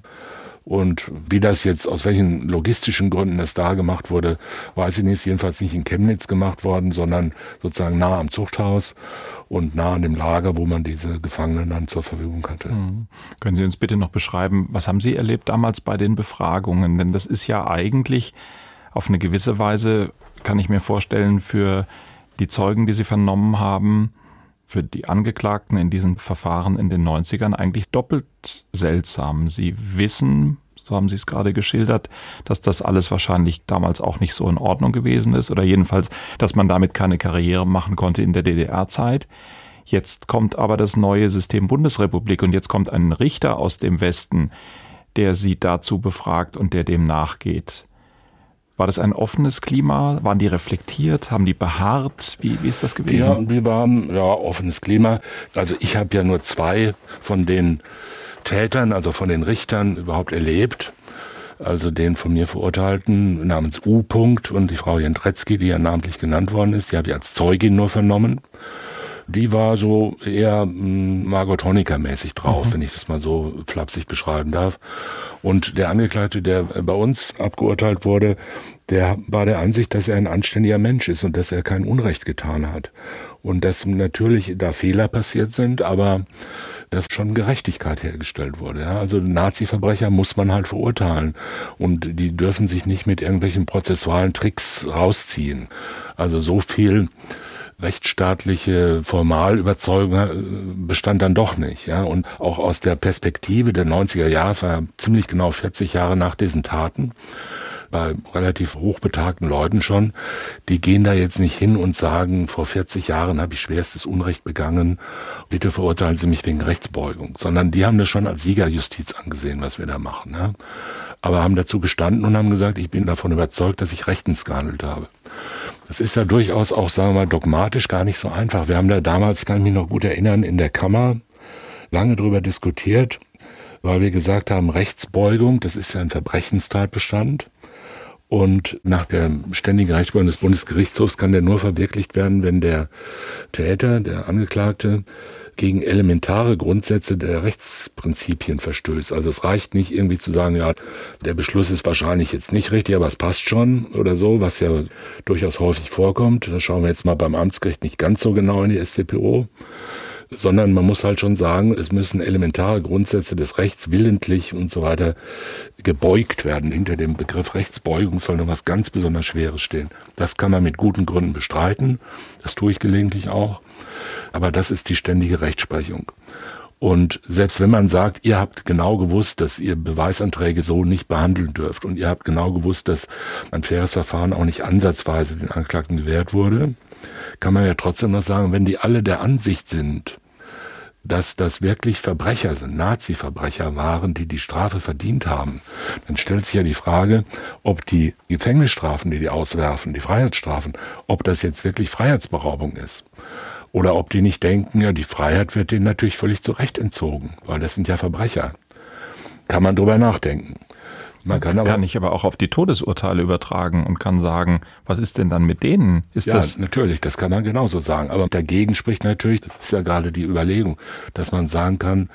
Und wie das jetzt, aus welchen logistischen Gründen das da gemacht wurde, weiß ich nicht. Ist jedenfalls nicht in Chemnitz gemacht worden, sondern sozusagen nah am Zuchthaus und nah an dem Lager, wo man diese Gefangenen dann zur Verfügung hatte. Können Sie uns bitte noch beschreiben, was haben Sie erlebt damals bei den Befragungen? Denn das ist ja eigentlich auf eine gewisse Weise, kann ich mir vorstellen, für die Zeugen, die Sie vernommen haben, für die Angeklagten in diesen Verfahren in den 90ern eigentlich doppelt seltsam. Sie wissen, so haben Sie es gerade geschildert, dass das alles wahrscheinlich damals auch nicht so in Ordnung gewesen ist oder jedenfalls, dass man damit keine Karriere machen konnte in der DDR-Zeit. Jetzt kommt aber das neue System Bundesrepublik und jetzt kommt ein Richter aus dem Westen, der Sie dazu befragt und der dem nachgeht. War das ein offenes Klima? Waren die reflektiert? Haben die beharrt? Wie ist das gewesen? Ja, die waren, offenes Klima. Also ich habe ja nur 2 von den Tätern, also von den Richtern überhaupt erlebt. Also den von mir Verurteilten namens U. und die Frau Jendretzky, die ja namentlich genannt worden ist, die habe ich als Zeugin nur vernommen. Die war so eher Margot Honecker-mäßig drauf, wenn ich das mal so flapsig beschreiben darf. Und der Angeklagte, der bei uns abgeurteilt wurde, der war der Ansicht, dass er ein anständiger Mensch ist und dass er kein Unrecht getan hat. Und dass natürlich da Fehler passiert sind, aber dass schon Gerechtigkeit hergestellt wurde. Ja? Also Nazi-Verbrecher muss man halt verurteilen und die dürfen sich nicht mit irgendwelchen prozessualen Tricks rausziehen. Also so viel rechtsstaatliche Formalüberzeugung bestand dann doch nicht. Ja? Und auch aus der Perspektive der 90er Jahre, es war ja ziemlich genau 40 Jahre nach diesen Taten, bei relativ hochbetagten Leuten schon, die gehen da jetzt nicht hin und sagen, vor 40 Jahren habe ich schwerstes Unrecht begangen, bitte verurteilen Sie mich wegen Rechtsbeugung, sondern die haben das schon als Siegerjustiz angesehen, was wir da machen. Ja? Aber haben dazu gestanden und haben gesagt, ich bin davon überzeugt, dass ich rechtens gehandelt habe. Das ist ja durchaus auch, sagen wir mal, dogmatisch gar nicht so einfach. Wir haben da damals, kann ich mich noch gut erinnern, in der Kammer lange drüber diskutiert, weil wir gesagt haben, Rechtsbeugung, das ist ja ein Verbrechenstatbestand. Und nach der ständigen Rechtsprechung des Bundesgerichtshofs kann der nur verwirklicht werden, wenn der Täter, der Angeklagte, gegen elementare Grundsätze der Rechtsprinzipien verstößt. Also es reicht nicht irgendwie zu sagen, ja, der Beschluss ist wahrscheinlich jetzt nicht richtig, aber es passt schon oder so, was ja durchaus häufig vorkommt. Da schauen wir jetzt mal beim Amtsgericht nicht ganz so genau in die StPO, sondern man muss halt schon sagen, es müssen elementare Grundsätze des Rechts willentlich und so weiter gebeugt werden. Hinter dem Begriff Rechtsbeugung soll noch was ganz besonders Schweres stehen. Das kann man mit guten Gründen bestreiten, das tue ich gelegentlich auch, aber das ist die ständige Rechtsprechung. Und selbst wenn man sagt, ihr habt genau gewusst, dass ihr Beweisanträge so nicht behandeln dürft und ihr habt genau gewusst, dass ein faires Verfahren auch nicht ansatzweise den Angeklagten gewährt wurde, kann man ja trotzdem noch sagen, wenn die alle der Ansicht sind, dass das wirklich Verbrecher sind, Nazi-Verbrecher waren, die die Strafe verdient haben, dann stellt sich ja die Frage, ob die Gefängnisstrafen, die auswerfen, die Freiheitsstrafen, ob das jetzt wirklich Freiheitsberaubung ist. Oder ob die nicht denken, ja, die Freiheit wird denen natürlich völlig zu Recht entzogen, weil das sind ja Verbrecher. Kann man drüber nachdenken. Man kann ich aber auch auf die Todesurteile übertragen und kann sagen, was ist denn dann mit denen? Natürlich, das kann man genauso sagen. Aber dagegen spricht natürlich, das ist ja gerade die Überlegung, dass man sagen kann,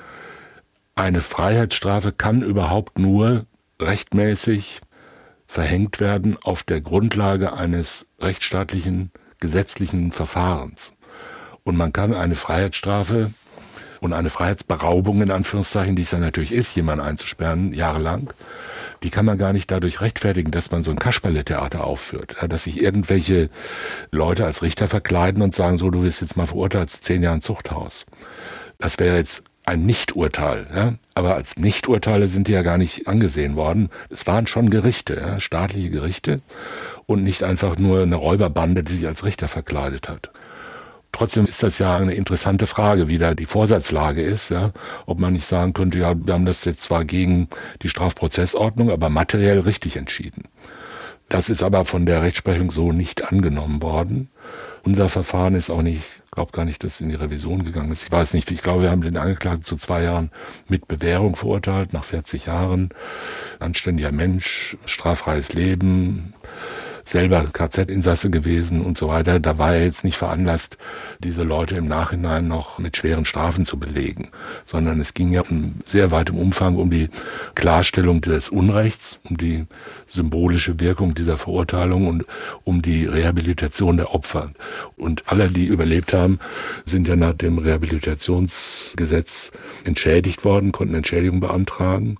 eine Freiheitsstrafe kann überhaupt nur rechtmäßig verhängt werden auf der Grundlage eines rechtsstaatlichen, gesetzlichen Verfahrens. Und man kann eine Freiheitsstrafe und eine Freiheitsberaubung in Anführungszeichen, die es ja natürlich ist, jemanden einzusperren, jahrelang, die kann man gar nicht dadurch rechtfertigen, dass man so ein Kasperle-Theater aufführt. Ja, dass sich irgendwelche Leute als Richter verkleiden und sagen, so, du wirst jetzt mal verurteilt zu 10 Jahren Zuchthaus. Das wäre jetzt ein Nichturteil. Ja? Aber als Nichturteile sind die ja gar nicht angesehen worden. Es waren schon Gerichte, ja? Staatliche Gerichte und nicht einfach nur eine Räuberbande, die sich als Richter verkleidet hat. Trotzdem ist das ja eine interessante Frage, wie da die Vorsatzlage ist, ja, ob man nicht sagen könnte, ja, wir haben das jetzt zwar gegen die Strafprozessordnung, aber materiell richtig entschieden. Das ist aber von der Rechtsprechung so nicht angenommen worden. Unser Verfahren ist auch nicht, ich glaube gar nicht, dass es in die Revision gegangen ist. Ich weiß nicht, ich glaube, wir haben den Angeklagten zu 2 Jahren mit Bewährung verurteilt, nach 40 Jahren. Anständiger Mensch, straffreies Leben, selber KZ-Insasse gewesen und so weiter. Da war er jetzt nicht veranlasst, diese Leute im Nachhinein noch mit schweren Strafen zu belegen, sondern es ging ja in sehr weitem Umfang um die Klarstellung des Unrechts, um die symbolische Wirkung dieser Verurteilung und um die Rehabilitation der Opfer. Und alle, die überlebt haben, sind ja nach dem Rehabilitationsgesetz entschädigt worden, konnten Entschädigung beantragen.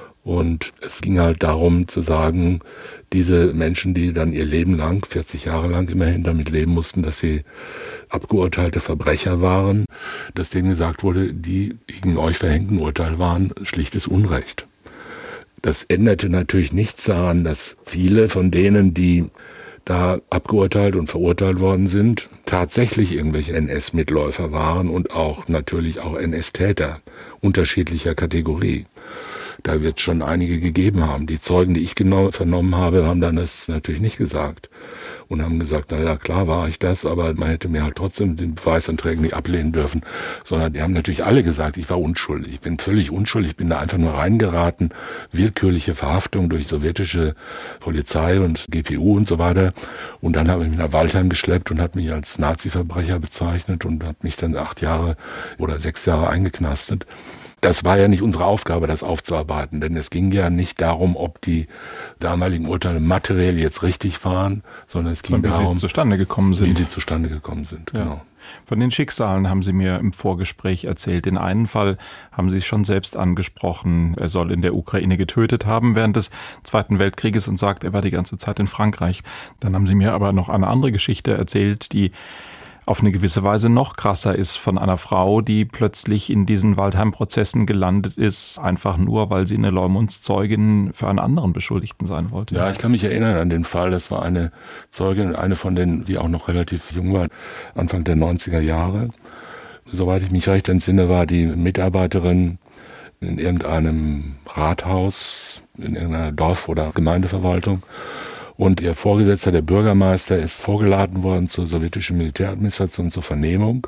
Und es ging halt darum zu sagen, diese Menschen, die dann ihr Leben lang, 40 Jahre lang immerhin damit leben mussten, dass sie abgeurteilte Verbrecher waren, dass denen gesagt wurde, die gegen euch verhängten Urteil waren schlichtes Unrecht. Das änderte natürlich nichts daran, dass viele von denen, die da abgeurteilt und verurteilt worden sind, tatsächlich irgendwelche NS-Mitläufer waren und auch natürlich auch NS-Täter unterschiedlicher Kategorie. Da wird es schon einige gegeben haben. Die Zeugen, die ich genau vernommen habe, haben dann das natürlich nicht gesagt. Und haben gesagt, na ja, klar war ich das, aber man hätte mir halt trotzdem den Beweisanträgen nicht ablehnen dürfen. Sondern die haben natürlich alle gesagt, ich war unschuldig. Ich bin völlig unschuldig, ich bin da einfach nur reingeraten. Willkürliche Verhaftung durch sowjetische Polizei und GPU und so weiter. Und dann habe ich mich nach Waldheim geschleppt und hat mich als Nazi-Verbrecher bezeichnet und hat mich dann 8 Jahre oder 6 Jahre eingeknastet. Das war ja nicht unsere Aufgabe, das aufzuarbeiten, denn es ging ja nicht darum, ob die damaligen Urteile materiell jetzt richtig waren, sondern es ging darum, wie sie zustande gekommen sind. Genau. Von den Schicksalen haben Sie mir im Vorgespräch erzählt. Den einen Fall haben Sie schon selbst angesprochen. Er soll in der Ukraine getötet haben während des Zweiten Weltkrieges und sagt, er war die ganze Zeit in Frankreich. Dann haben Sie mir aber noch eine andere Geschichte erzählt, die auf eine gewisse Weise noch krasser ist, von einer Frau, die plötzlich in diesen Waldheim-Prozessen gelandet ist, einfach nur, weil sie eine Leumundszeugin für einen anderen Beschuldigten sein wollte. Ja, ich kann mich erinnern an den Fall. Das war eine Zeugin, eine von denen, die auch noch relativ jung war, Anfang der 90er Jahre. Soweit ich mich recht entsinne, war die Mitarbeiterin in irgendeinem Rathaus, in irgendeiner Dorf- oder Gemeindeverwaltung. Und ihr Vorgesetzter, der Bürgermeister, ist vorgeladen worden zur sowjetischen Militäradministration zur Vernehmung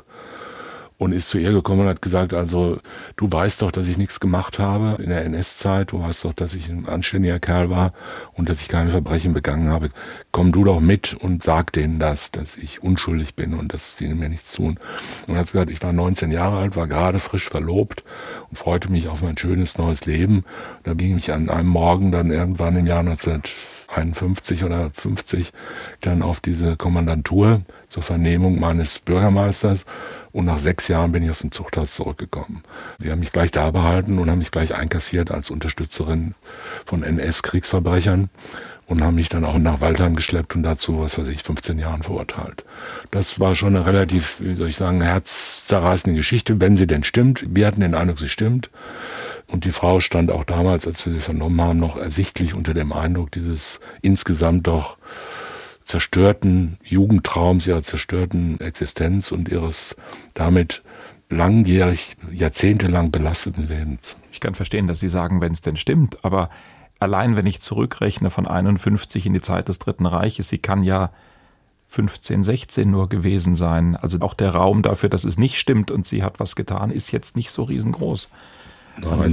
und ist zu ihr gekommen und hat gesagt, also du weißt doch, dass ich nichts gemacht habe in der NS-Zeit, du weißt doch, dass ich ein anständiger Kerl war und dass ich keine Verbrechen begangen habe. Komm du doch mit und sag denen das, dass ich unschuldig bin und dass die mir nichts tun. Und hat gesagt, ich war 19 Jahre alt, war gerade frisch verlobt und freute mich auf mein schönes neues Leben. Da ging ich an einem Morgen dann irgendwann im Jahr 1971 51 oder 50 dann auf diese Kommandantur zur Vernehmung meines Bürgermeisters. Und nach 6 Jahren bin ich aus dem Zuchthaus zurückgekommen. Sie haben mich gleich da behalten und haben mich gleich einkassiert als Unterstützerin von NS-Kriegsverbrechern und haben mich dann auch nach Waldheim geschleppt und dazu, 15 Jahren verurteilt. Das war schon eine relativ, herzzerreißende Geschichte, wenn sie denn stimmt. Wir hatten den Eindruck, sie stimmt. Und die Frau stand auch damals, als wir sie vernommen haben, noch ersichtlich unter dem Eindruck dieses insgesamt doch zerstörten Jugendtraums, ihrer zerstörten Existenz und ihres damit langjährig, jahrzehntelang belasteten Lebens. Ich kann verstehen, dass Sie sagen, wenn es denn stimmt, aber allein wenn ich zurückrechne von 51 in die Zeit des Dritten Reiches, sie kann ja 15, 16 nur gewesen sein. Also auch der Raum dafür, dass es nicht stimmt und sie hat was getan, ist jetzt nicht so riesengroß. Nein,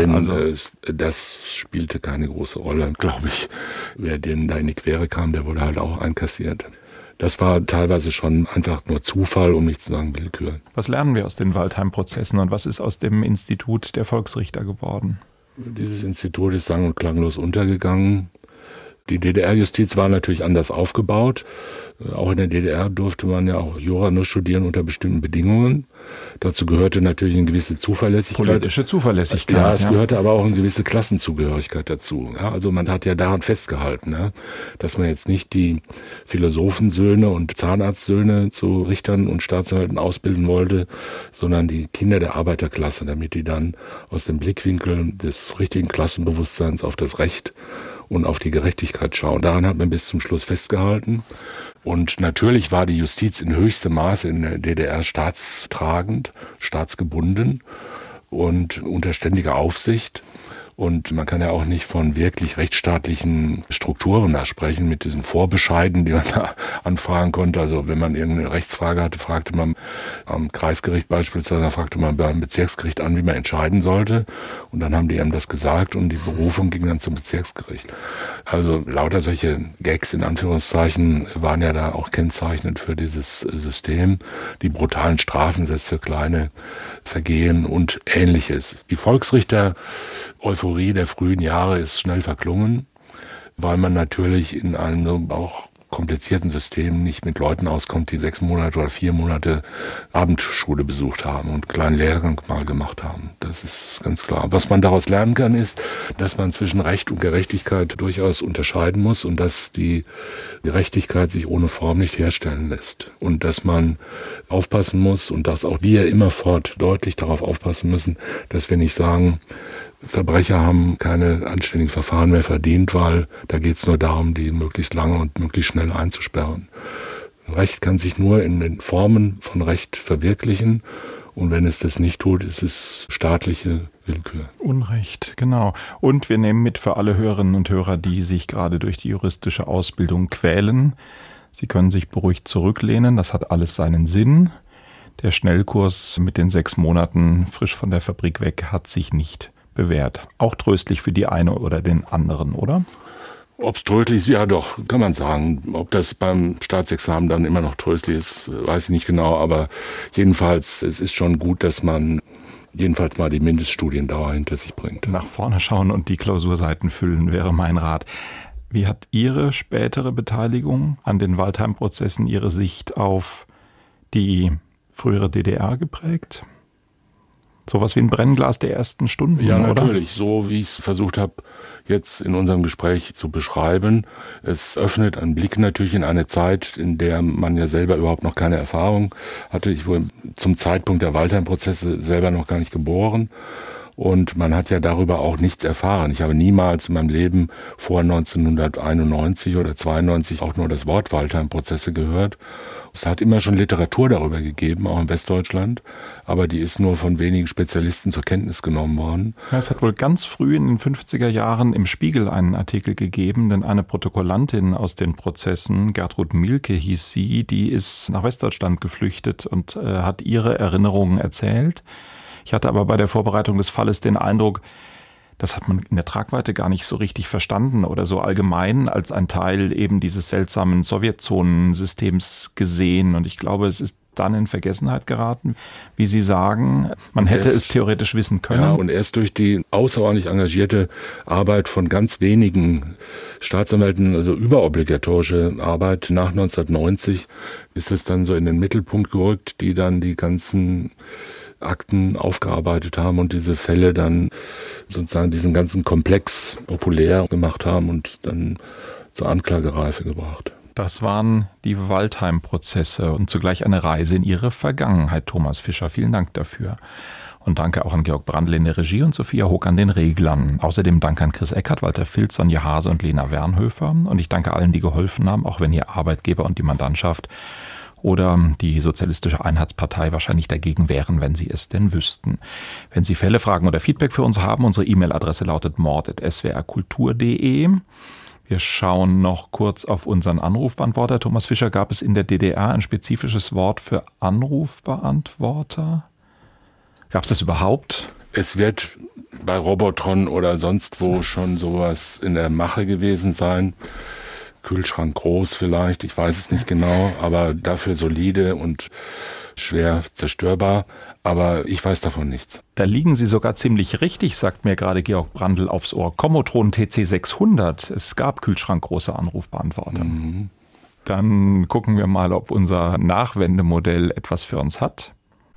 das spielte keine große Rolle, glaube ich. Wer denen da in die Quere kam, der wurde halt auch einkassiert. Das war teilweise schon einfach nur Zufall, um nicht zu sagen Willkür. Was lernen wir aus den Waldheim-Prozessen und was ist aus dem Institut der Volksrichter geworden? Dieses Institut ist sang- und klanglos untergegangen. Die DDR-Justiz war natürlich anders aufgebaut. Auch in der DDR durfte man ja auch Jura nur studieren unter bestimmten Bedingungen. Dazu gehörte natürlich eine gewisse Zuverlässigkeit. Politische Zuverlässigkeit. Ja, es gehörte aber auch eine gewisse Klassenzugehörigkeit dazu. Ja, also man hat ja daran festgehalten, ja, dass man jetzt nicht die Philosophensöhne und Zahnarztsöhne zu Richtern und Staatsanwälten ausbilden wollte, sondern die Kinder der Arbeiterklasse, damit die dann aus dem Blickwinkel des richtigen Klassenbewusstseins auf das Recht und auf die Gerechtigkeit schauen. Daran hat man bis zum Schluss festgehalten. Und natürlich war die Justiz in höchstem Maße in der DDR staatstragend, staatsgebunden und unter ständiger Aufsicht. Und man kann ja auch nicht von wirklich rechtsstaatlichen Strukturen da sprechen, mit diesen Vorbescheiden, die man da anfragen konnte. Also wenn man irgendeine Rechtsfrage hatte, fragte man am Kreisgericht beispielsweise, fragte man beim Bezirksgericht an, wie man entscheiden sollte. Und dann haben die einem das gesagt und die Berufung ging dann zum Bezirksgericht. Also lauter solche Gags in Anführungszeichen waren ja da auch kennzeichnend für dieses System. Die brutalen Strafen, selbst für kleine Vergehen und Ähnliches. Die Volksrichter-Euphorie der frühen Jahre ist schnell verklungen, weil man natürlich in einem auch komplizierten System nicht mit Leuten auskommt, die 6 Monate oder 4 Monate Abendschule besucht haben und einen kleinen Lehrgang mal gemacht haben. Das ist ganz klar. Was man daraus lernen kann, ist, dass man zwischen Recht und Gerechtigkeit durchaus unterscheiden muss und dass die Gerechtigkeit sich ohne Form nicht herstellen lässt. Und dass man aufpassen muss und dass auch wir immerfort deutlich darauf aufpassen müssen, dass wir nicht sagen, Verbrecher haben keine anständigen Verfahren mehr verdient, weil da geht es nur darum, die möglichst lange und möglichst schnell einzusperren. Recht kann sich nur in den Formen von Recht verwirklichen und wenn es das nicht tut, ist es staatliche Willkür. Unrecht, genau. Und wir nehmen mit für alle Hörerinnen und Hörer, die sich gerade durch die juristische Ausbildung quälen. Sie können sich beruhigt zurücklehnen, das hat alles seinen Sinn. Der Schnellkurs mit den 6 Monaten frisch von der Fabrik weg hat sich nicht bewährt. Auch tröstlich für die eine oder den anderen, oder? Ob es tröstlich ist, ja doch, kann man sagen. Ob das beim Staatsexamen dann immer noch tröstlich ist, weiß ich nicht genau. Aber jedenfalls, es ist schon gut, dass man jedenfalls mal die Mindeststudiendauer hinter sich bringt. Nach vorne schauen und die Klausurseiten füllen, wäre mein Rat. Wie hat Ihre spätere Beteiligung an den Waldheim-Prozessen Ihre Sicht auf die frühere DDR geprägt? Sowas wie ein Brennglas der ersten Stunden, ja, oder? Natürlich, so wie ich es versucht habe, jetzt in unserem Gespräch zu beschreiben. Es öffnet einen Blick natürlich in eine Zeit, in der man ja selber überhaupt noch keine Erfahrung hatte. Ich wurde zum Zeitpunkt der Waldheim-Prozesse selber noch gar nicht geboren. Und man hat ja darüber auch nichts erfahren. Ich habe niemals in meinem Leben vor 1991 oder 92 auch nur das Wort Waldheim-Prozesse gehört. Es hat immer schon Literatur darüber gegeben, auch in Westdeutschland, aber die ist nur von wenigen Spezialisten zur Kenntnis genommen worden. Ja, es hat wohl ganz früh in den 50er Jahren im Spiegel einen Artikel gegeben, denn eine Protokollantin aus den Prozessen, Gertrud Mielke hieß sie, die ist nach Westdeutschland geflüchtet und hat ihre Erinnerungen erzählt. Ich hatte aber bei der Vorbereitung des Falles den Eindruck, das hat man in der Tragweite gar nicht so richtig verstanden oder so allgemein als ein Teil eben dieses seltsamen Sowjetzonensystems gesehen. Und ich glaube, es ist dann in Vergessenheit geraten. Wie Sie sagen, man hätte es theoretisch wissen können. Ja, und erst durch die außerordentlich engagierte Arbeit von ganz wenigen Staatsanwälten, also überobligatorische Arbeit nach 1990, ist es dann so in den Mittelpunkt gerückt, die dann die ganzen Akten aufgearbeitet haben und diese Fälle dann sozusagen diesen ganzen Komplex populär gemacht haben und dann zur Anklagereife gebracht. Das waren die Waldheim-Prozesse und zugleich eine Reise in Ihre Vergangenheit, Thomas Fischer. Vielen Dank dafür. Und danke auch an Georg Brandl in der Regie und Sophia Hoog an den Reglern. Außerdem danke an Chris Eckert, Walter Filz, Sonja Hase und Lena Wernhöfer. Und ich danke allen, die geholfen haben, auch wenn Ihr Arbeitgeber und die Mandantschaft oder die Sozialistische Einheitspartei wahrscheinlich dagegen wären, wenn sie es denn wüssten. Wenn Sie Fälle, Fragen oder Feedback für uns haben, unsere E-Mail-Adresse lautet mord@swrkultur.de. Wir schauen noch kurz auf unseren Anrufbeantworter. Thomas Fischer, gab es in der DDR ein spezifisches Wort für Anrufbeantworter? Gab es das überhaupt? Es wird bei Robotron oder sonst wo schon sowas in der Mache gewesen sein. Kühlschrank groß vielleicht, ich weiß es nicht genau, aber dafür solide und schwer zerstörbar. Aber ich weiß davon nichts. Da liegen Sie sogar ziemlich richtig, sagt mir gerade Georg Brandl aufs Ohr. Commotron TC600, es gab kühlschrankgroße Anrufbeantworter. Mhm. Dann gucken wir mal, ob unser Nachwendemodell etwas für uns hat.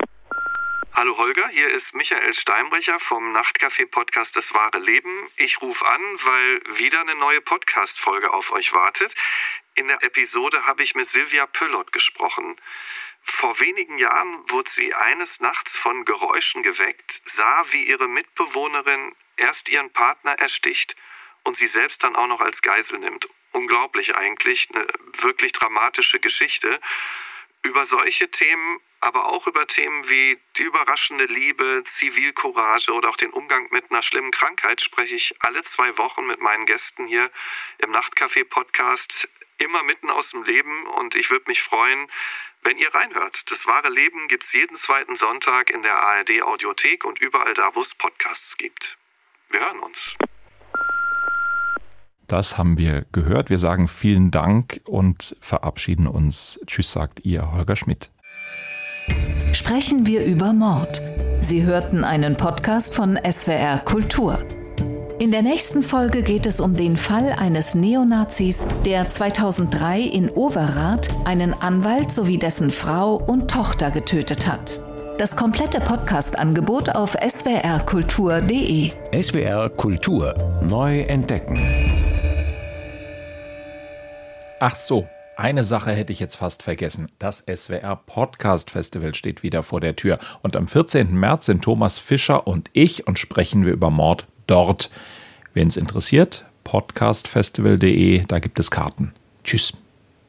Hallo Holger, hier ist Michael Steinbrecher vom Nachtcafé-Podcast Das wahre Leben. Ich rufe an, weil wieder eine neue Podcast-Folge auf euch wartet. In der Episode habe ich mit Silvia Pöllot gesprochen. Vor wenigen Jahren wurde sie eines Nachts von Geräuschen geweckt, sah, wie ihre Mitbewohnerin erst ihren Partner ersticht und sie selbst dann auch noch als Geisel nimmt. Unglaublich eigentlich, eine wirklich dramatische Geschichte. Über solche Themen, aber auch über Themen wie die überraschende Liebe, Zivilcourage oder auch den Umgang mit einer schlimmen Krankheit spreche ich alle 2 Wochen mit meinen Gästen hier im Nachtcafé-Podcast, immer mitten aus dem Leben, und ich würde mich freuen, wenn ihr reinhört. Das wahre Leben gibt's jeden 2. Sonntag in der ARD-Audiothek und überall da, wo es Podcasts gibt. Wir hören uns. Das haben wir gehört. Wir sagen vielen Dank und verabschieden uns. Tschüss, sagt Ihr Holger Schmidt. Sprechen wir über Mord. Sie hörten einen Podcast von SWR Kultur. In der nächsten Folge geht es um den Fall eines Neonazis, der 2003 in Overath einen Anwalt sowie dessen Frau und Tochter getötet hat. Das komplette Podcast-Angebot auf swrkultur.de. SWR Kultur neu entdecken. Ach so, eine Sache hätte ich jetzt fast vergessen. Das SWR Podcast Festival steht wieder vor der Tür. Und am 14. März sind Thomas Fischer und ich und sprechen wir über Mord dort. Wen es interessiert, podcastfestival.de, da gibt es Karten. Tschüss.